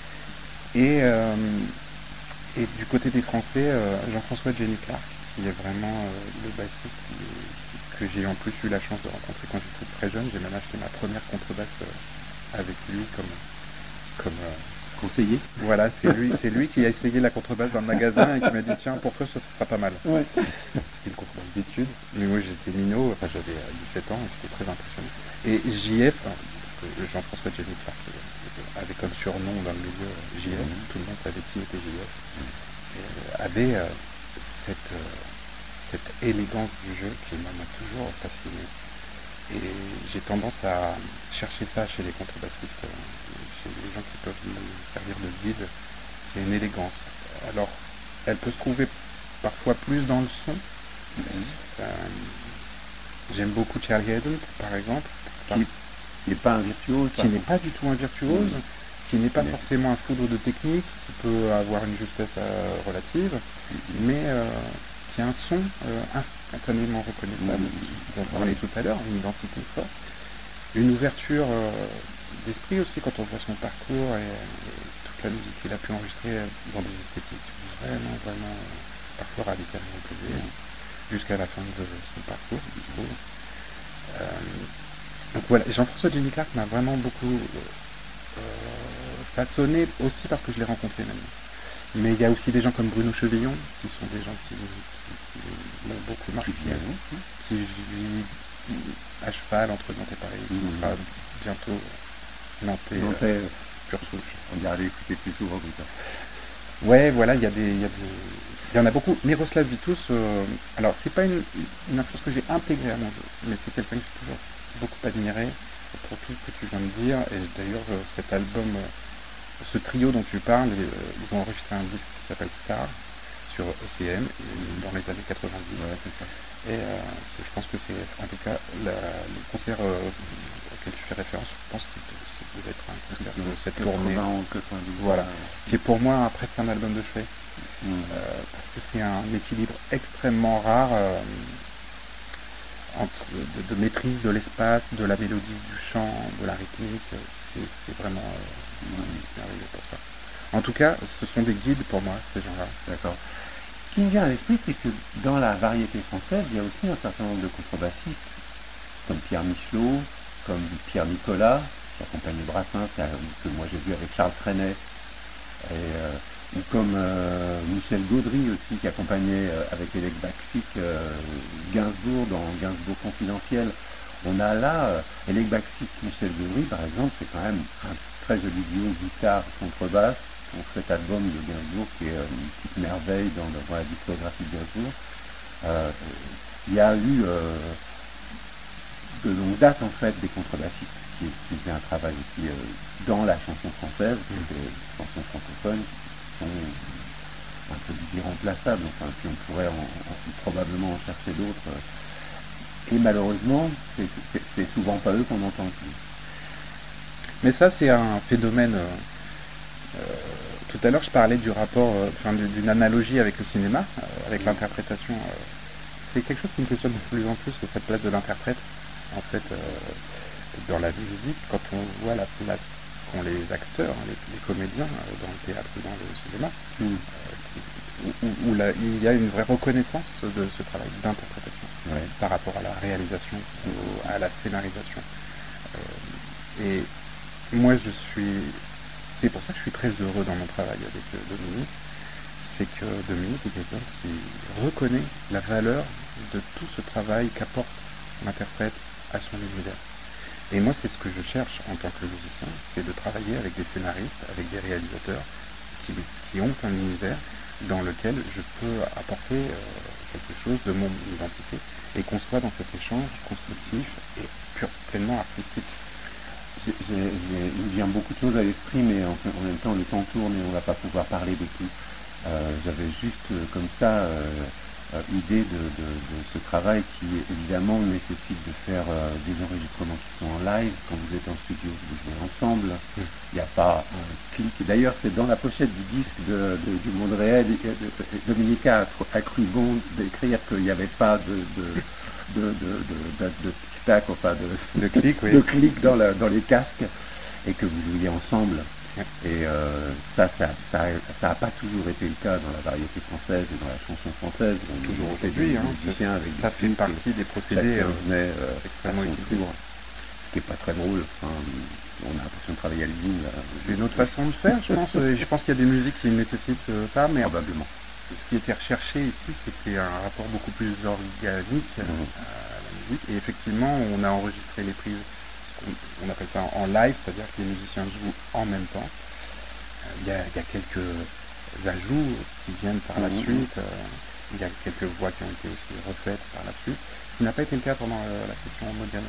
F: Et du côté des Français, Jean-François Jenny Clark, qui est vraiment le bassiste que j'ai en plus eu la chance de rencontrer quand j'étais très jeune. J'ai même acheté ma première contrebasse avec lui comme
E: conseiller.
F: Voilà, c'est lui qui a essayé la contrebasse dans le magasin et qui m'a dit tiens, pour toi ça sera pas mal. Ouais. C'était une contrebasse d'études, mais moi j'étais minot, j'avais 17 ans et j'étais très impressionné. Et JF, parce que Jean-François Jenny Clark avait comme surnom dans le milieu JF, tout le monde savait qui était JF, avait cette élégance du jeu qui m'a toujours fasciné. Et j'ai tendance à chercher ça chez les contrebassistes, chez les gens qui peuvent me servir de guide. C'est une élégance. Alors, elle peut se trouver parfois plus dans le son. J'aime beaucoup Charlie Haydn, par exemple.
E: Qui n'est pas un virtuose.
F: Qui n'est pas du tout un virtuose, qui n'est pas forcément un foudre de technique, qui peut avoir une justesse relative, mais qui a un son instantanément reconnaissable, dont on parlait tout à l'heure, une identité forte, une ouverture d'esprit aussi quand on voit son parcours et toute la musique qu'il a pu enregistrer dans des esthétiques vraiment parfois radicalement opposées jusqu'à la fin de son parcours, je trouve. Donc voilà, Jean-François Jenny Clark m'a vraiment beaucoup façonné aussi parce que je l'ai rencontré maintenant. Mais il y a aussi des gens comme Bruno Chevillon, qui sont des gens qui m'ont beaucoup marqué, qui vit à cheval entre Nantes et Paris, qui sera bientôt Nantais pure souche.
E: On dirait l'écouter plus souvent comme ça.
F: Ouais, voilà, il y en a beaucoup. Miroslav Vitous, alors c'est pas une influence que j'ai intégrée à mon jeu, mais c'est quelqu'un que j'ai toujours beaucoup admiré pour tout ce que tu viens de dire. Et d'ailleurs, cet album, ce trio dont tu parles, ils ont enregistré un disque qui s'appelle Star sur ECM dans les années 90. Ouais, c'est ça. Et je pense que c'est en tout cas le concert auquel tu fais référence, je pense qu'il devait être un concert de cette tournée. Voilà, qui est pour moi presque un album de chevet. Parce que c'est un équilibre extrêmement rare entre de maîtrise de l'espace, de la mélodie du chant, de la rythmique. C'est vraiment merveilleux pour ça. En tout cas, ce sont des guides pour moi, ces gens-là.
E: D'accord. Ce qui me vient à l'esprit, c'est que dans la variété française, il y a aussi un certain nombre de contrebassistes comme Pierre Michelot, comme Pierre Nicolas, qui accompagnait Brassens, que moi j'ai vu avec Charles Trenet, ou comme Michel Gaudry aussi, qui accompagnait avec Elec Baksik Gainsbourg dans Gainsbourg Confidentiel. On a là Elec Baksik, Michel Gaudry par exemple, c'est quand même un très joli duo guitare-contrebasse pour cet album de Gainsbourg qui est une petite merveille dans la discographie de Gainsbourg. Il y a eu de longue date en fait des contrebassistes qui faisaient un travail aussi dans la chanson française, des chansons francophones qui sont un peu irremplaçables, enfin puis on pourrait probablement en chercher d'autres. Et malheureusement, c'est souvent pas eux qu'on entend plus.
F: Mais ça, c'est un phénomène. Tout à l'heure, je parlais du rapport, d'une analogie avec le cinéma, avec l'interprétation. C'est quelque chose qui me questionne de plus en plus, cette place de l'interprète. En fait, dans la musique, quand on voit la place qu'ont les acteurs, les comédiens dans le théâtre ou dans le cinéma, où il y a une vraie reconnaissance de ce travail d'interprétation par rapport à la réalisation, à la scénarisation. Et moi, c'est pour ça que je suis très heureux dans mon travail avec Dominique, c'est que Dominique est quelqu'un qui reconnaît la valeur de tout ce travail qu'apporte l'interprète à son univers. Et moi, c'est ce que je cherche en tant que musicien, c'est de travailler avec des scénaristes, avec des réalisateurs qui ont un univers dans lequel je peux apporter quelque chose de mon identité et qu'on soit dans cet échange constructif et pleinement artistique.
E: Il me vient beaucoup de choses à l'esprit, mais en même temps le temps tourne et on ne va pas pouvoir parler de tout. J'avais juste comme ça idée de ce travail qui évidemment nécessite de faire des enregistrements qui sont en live. Quand vous êtes en studio, vous jouez ensemble. Il n'y a pas un clic. D'ailleurs, c'est dans la pochette du disque du Monde Réel. Dominica a cru bon d'écrire qu'il n'y avait pas de tic-tac, enfin de clic dans les casques, et que vous jouiez ensemble. Et ça n'a pas toujours été le cas dans la variété française et dans la chanson française.
F: Toujours aujourd'hui, ça fait partie des procédés extrêmement utilisés.
E: Ce qui n'est pas très drôle. Enfin, on a l'impression de travailler à l'usine.
F: C'est une autre façon de faire, je pense. Je pense qu'il y a des musiques qui nécessitent ça, mais
E: probablement.
F: Ce qui était recherché ici, c'était un rapport beaucoup plus organique à la musique. Et effectivement, on a enregistré les prises. On appelle ça en live, c'est-à-dire que les musiciens jouent en même temps. Il y a quelques ajouts qui viennent par la suite. Il y a quelques voix qui ont été aussi refaites par la suite. Ce qui n'a pas été le cas pendant la session Modiano.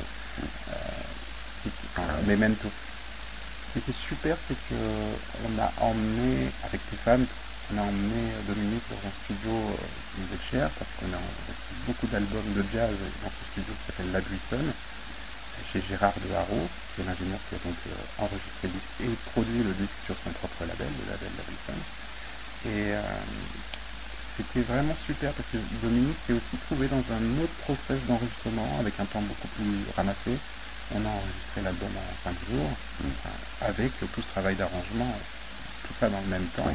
F: Memento. Ce qui était super, c'est qu'on a emmené, avec Stéphane, on a emmené Dominique dans un studio qui nous est cher, parce qu'on a beaucoup d'albums de jazz dans ce studio qui s'appelle La Buissonne, chez Gérard de Haro, qui est l'ingénieur qui a donc enregistré le disque et produit le disque sur son propre label, le label La Buissonne. Et c'était vraiment super parce que Dominique s'est aussi trouvé dans un autre process d'enregistrement avec un temps beaucoup plus ramassé. On a enregistré l'album en 5 jours, avec tout ce travail d'arrangement, tout ça dans le même temps.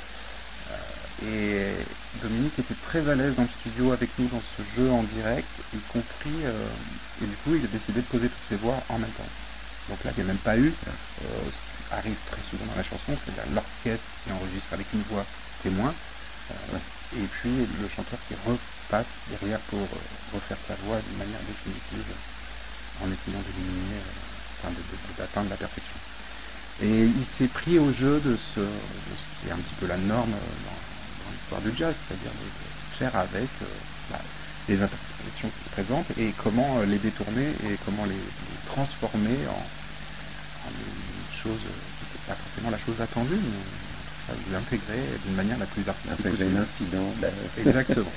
F: Et Dominique était très à l'aise dans le studio avec nous dans ce jeu en direct, y compris, et du coup il a décidé de poser toutes ses voix en même temps. Donc là il n'y a même pas eu, ce qui arrive très souvent dans la chanson, c'est-à-dire l'orchestre qui enregistre avec une voix témoin, et puis le chanteur qui repasse derrière pour refaire sa voix d'une manière définitive, en essayant d'éliminer, d'atteindre la perfection. Et il s'est pris au jeu de ce qui est un petit peu la norme dans l'histoire du jazz, c'est-à-dire de faire avec les interprétations qui se présentent et comment les détourner et comment les transformer en une chose qui n'était pas forcément la chose attendue, mais l'intégrer d'une manière la plus artistique possible.
E: Intégrer l'incident.
F: Exactement.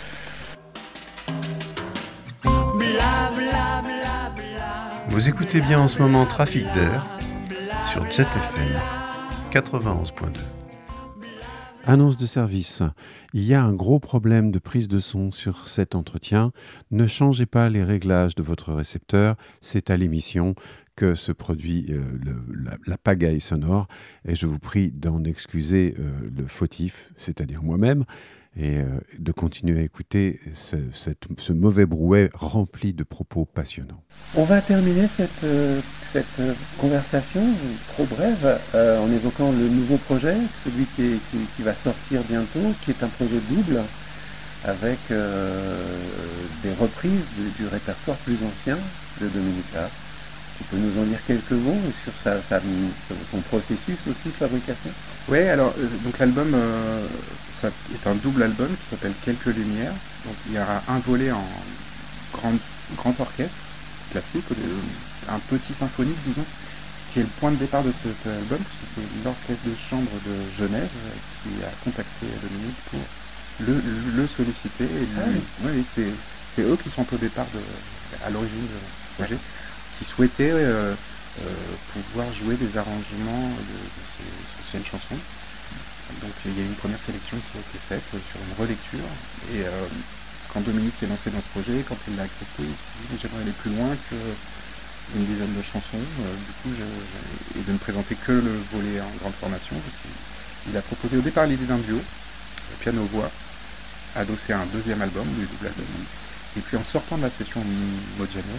C: Vous écoutez bien en ce moment Trafic d'air sur Jet FM 91.2. Annonce de service. Il y a un gros problème de prise de son sur cet entretien. Ne changez pas les réglages de votre récepteur. C'est à l'émission que se produit la pagaille sonore. Et je vous prie d'en excuser le fautif, c'est-à-dire moi-même. et de continuer à écouter ce mauvais brouet rempli de propos passionnants.
E: On va terminer cette conversation trop brève en évoquant le nouveau projet, celui qui va sortir bientôt, qui est un projet double avec des reprises du répertoire plus ancien de Dominica. Tu peux nous en dire quelques mots sur son processus aussi de fabrication?
F: Oui, alors donc l'album ça est un double album qui s'appelle Quelques Lumières. Donc il y aura un volet en grand orchestre classique, un petit symphonique disons, qui est le point de départ de cet album, puisque c'est l'orchestre de chambre de Genève qui a contacté Dominique pour le solliciter. Et oui, c'est eux qui sont au départ à l'origine du projet, qui souhaitaient pouvoir jouer des arrangements de ces anciennes chansons. Donc il y a eu une première sélection qui a été faite sur une relecture, et quand Dominique s'est lancé dans ce projet, quand il l'a accepté, il s'est dit j'aimerais aller plus loin qu'une dizaine de chansons, et de ne présenter que le volet en grande formation. Il a proposé au départ l'idée d'un duo, piano-voix, adossé à un deuxième album, du double album. Et puis en sortant de la session Modiano,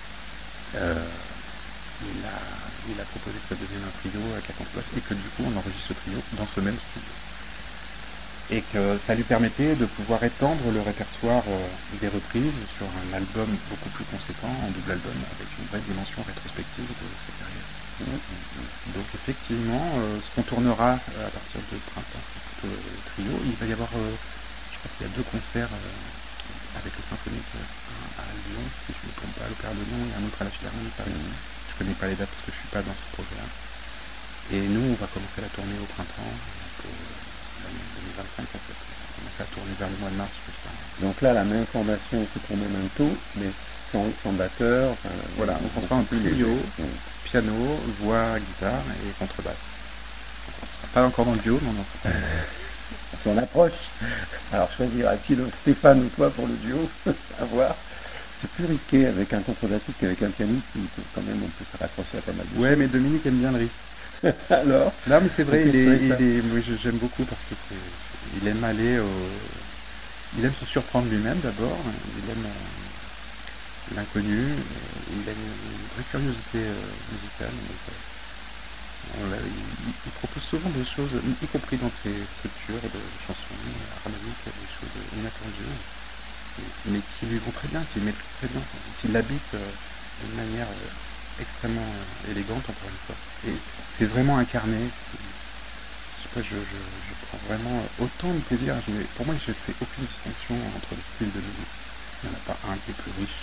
F: il a proposé que ça devienne un trio à 4 place, et que du coup on enregistre ce trio dans ce même studio. Et que ça lui permettait de pouvoir étendre le répertoire des reprises sur un album beaucoup plus conséquent, en double album, avec une vraie dimension rétrospective de sa carrière. Donc effectivement, ce qu'on tournera à partir de printemps, c'est plutôt le trio. Il va y avoir, je crois qu'il y a 2 concerts avec le symphonique, un à Lyon, si je ne me trompe pas, à l'Opéra de Lyon, et un autre à la Philharmonie de Paris. Je ne connais pas les dates parce que je ne suis pas dans ce projet-là. Et nous, on va commencer la tournée au printemps, pour l'année 2025 en fait. On va commencer à tourner vers le mois de mars.
E: Donc là, la même formation que pour Memento, mais sans batteur.
F: Voilà, on transforme un trio, piano, voix, guitare et contrebasse. On ne sera pas encore dans le duo, mais on en sera pas.
E: On s'en approche. Alors choisira-t-il Stéphane ou toi pour le duo? À voir. C'est plus risqué avec un contrebassiste qu'avec un pianiste, quand même on peut se raccrocher à pas mal de choses.
F: Ouais, mais Dominique aime bien le risque.
E: Alors?
F: Non, mais c'est vrai, moi j'aime beaucoup parce que il aime aller il aime se surprendre lui-même d'abord, il aime l'inconnu, il aime une vraie curiosité musicale. Donc, il propose souvent des choses, y compris dans ses structures de chansons harmoniques, des choses inattendues, mais qui lui vont très bien, qui maîtrise très bien, qui l'habitent d'une manière extrêmement élégante, encore une fois. Et c'est vraiment incarné. Je sais pas, je prends vraiment autant de plaisir. Pour moi, je ne fais aucune distinction entre les styles de musique. Il n'y en a pas un qui est plus riche,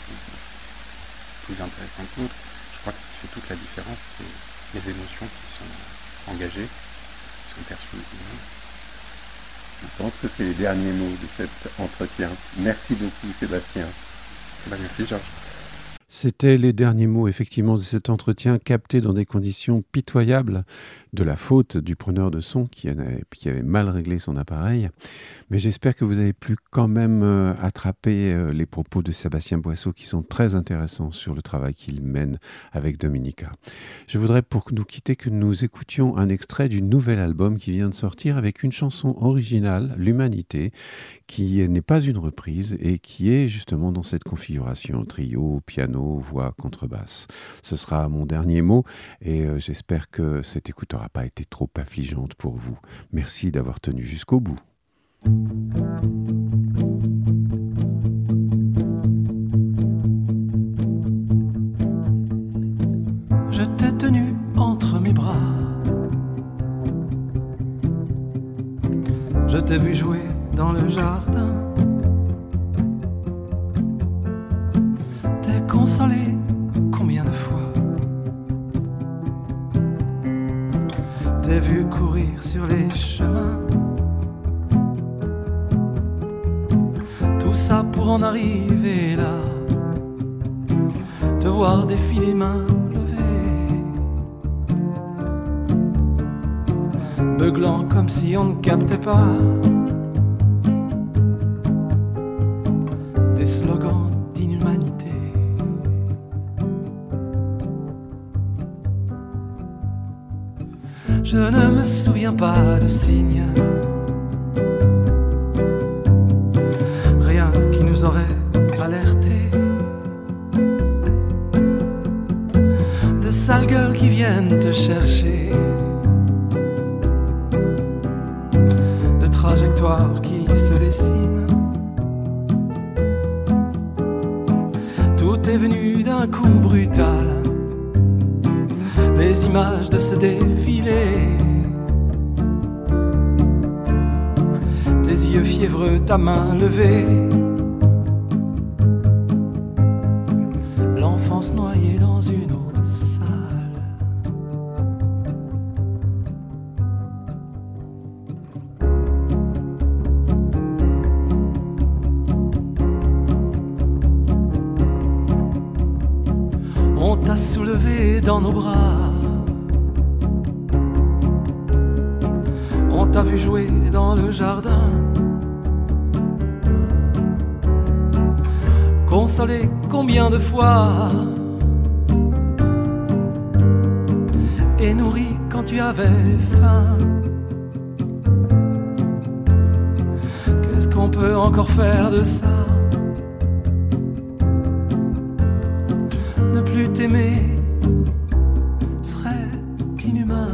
F: plus intéressant que l'autre. Je crois que ce qui fait toute la différence, c'est les émotions qui sont engagées, qui sont perçues.
E: Je pense que c'est les derniers mots de cet entretien. Merci beaucoup Sébastien.
F: Merci Georges.
C: C'était les derniers mots effectivement de cet entretien capté dans des conditions pitoyables de la faute du preneur de son qui avait mal réglé son appareil. Mais j'espère que vous avez pu quand même attraper les propos de Sébastien Boisseau qui sont très intéressants sur le travail qu'il mène avec Dominica. Je voudrais pour nous quitter que nous écoutions un extrait du nouvel album qui vient de sortir avec une chanson originale, L'Humanité, qui n'est pas une reprise et qui est justement dans cette configuration trio, piano, voix, contrebasse. Ce sera mon dernier mot et j'espère que cette écoute n'aura pas été trop affligeante pour vous. Merci d'avoir tenu jusqu'au bout.
H: Je t'ai tenu entre mes bras, je t'ai vu jouer dans le jardin, t'es consolé combien de fois, t'ai vu courir sur les chemins, tout ça pour en arriver là, te voir défiler mains levées, beuglant comme si on ne captait pas des slogans d'inhumanité. Je ne me souviens pas de signes chercher de trajectoires qui se dessinent. Tout est venu d'un coup brutal, les images de ce défilé. Tes yeux fiévreux, ta main levée, l'enfance noyée dans une eau sale. On t'a soulevé dans nos bras, on t'a vu jouer dans le jardin, consolé combien de fois, et nourri quand tu avais faim. Qu'est-ce qu'on peut encore faire de ça? Ne plus t'aimer serait inhumain.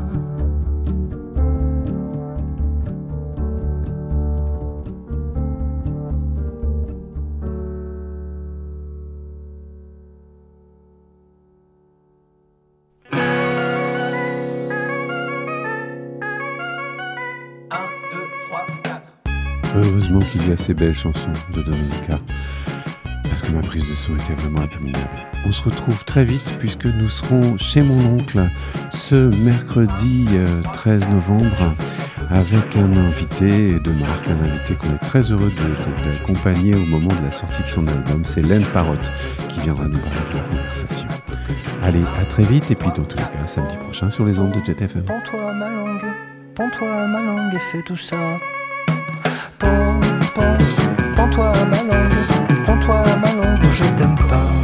C: Heureusement qu'il y a ces belles chansons de Dominica, parce que ma prise de son était vraiment abominable. On se retrouve très vite puisque nous serons chez mon oncle ce mercredi 13 novembre avec un invité de marque, un invité qu'on est très heureux d'accompagner au moment de la sortie de son album. C'est Laine Parotte qui viendra nous parler de la conversation. Allez, à très vite, et puis dans tous les cas, samedi prochain sur les ondes de Jet FM.
I: Prends-toi ma langue et fais tout ça. Prends-toi ma langue, je t'aime pas.